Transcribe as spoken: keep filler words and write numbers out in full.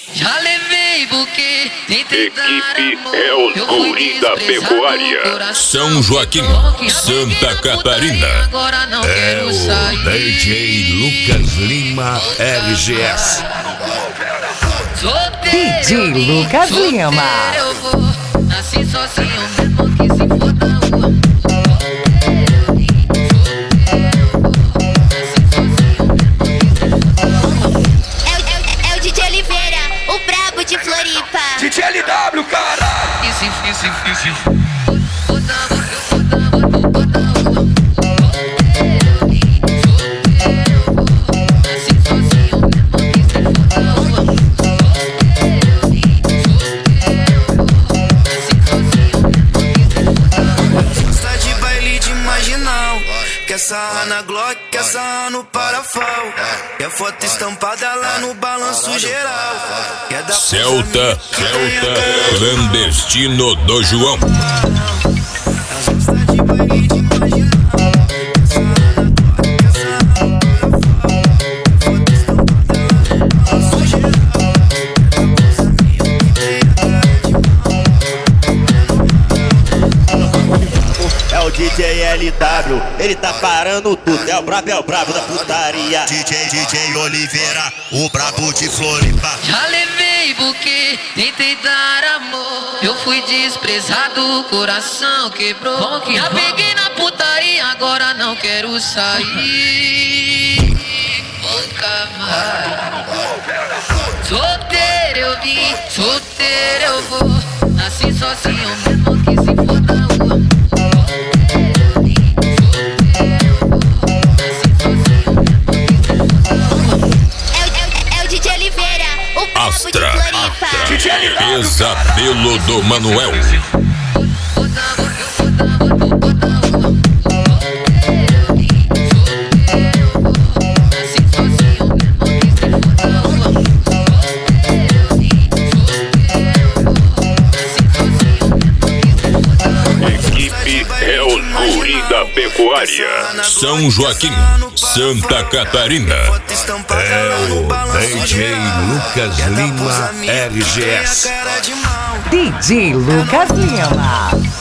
Já levei buquê, tentei dar amor. É os guri da pecuária. São Joaquim, Santa Catarina. É o D J Lucas Lima R G S. D J Lucas Lima. Eu vou, nasci sozinho mesmo que se for na rua. É o D J Oliveira, o brabo de Floripa. D J L W, cara. Isso, isso, isso, isso. Quer sarrar na Glock, quer sarrar no parafal. Quer foto estampada lá no balanço geral. Quer dar Celta, Celta, clandestino do João. D J L W, ele tá parando tudo, é o brabo, é o brabo da putaria. D J, D J Oliveira, o brabo de Floripa. Já levei buquê, tentei dar amor. Eu fui desprezado, o coração quebrou. Já peguei na putaria, agora não quero sair. Nunca mais. Solteiro eu vim, solteiro eu vou. Nasci sozinho mesmo que se for na rua. Astra, Astra, Pesadelo do Manuel. Equipe é os guri da pecuária. São Joaquim, Santa Catarina. É o D J Lucas Lima R G S. D J Lucas Lima.